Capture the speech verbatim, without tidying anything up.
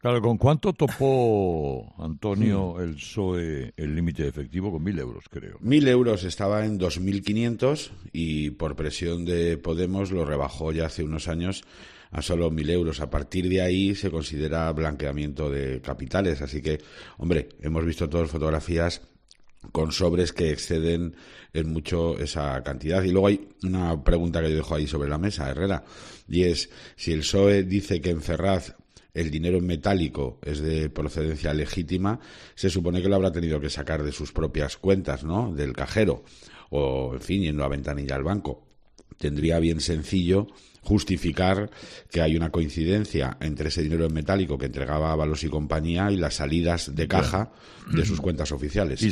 Claro, ¿con cuánto topó, Antonio, el P S O E el límite de efectivo? Con mil euros, creo. Mil euros estaba en dos mil quinientos y por presión de Podemos lo rebajó ya hace unos años a solo mil euros. A partir de ahí se considera blanqueamiento de capitales. Así que, hombre, hemos visto todas fotografías con sobres que exceden en mucho esa cantidad. Y luego hay una pregunta que yo dejo ahí sobre la mesa, Herrera, y es, si el P S O E dice que en Ferraz el dinero en metálico es de procedencia legítima, se supone que lo habrá tenido que sacar de sus propias cuentas, ¿no?, del cajero, o, en fin, yendo a ventanilla al banco. Tendría bien sencillo justificar que hay una coincidencia entre ese dinero en metálico que entregaba Ábalos y compañía y las salidas de caja de sus cuentas oficiales.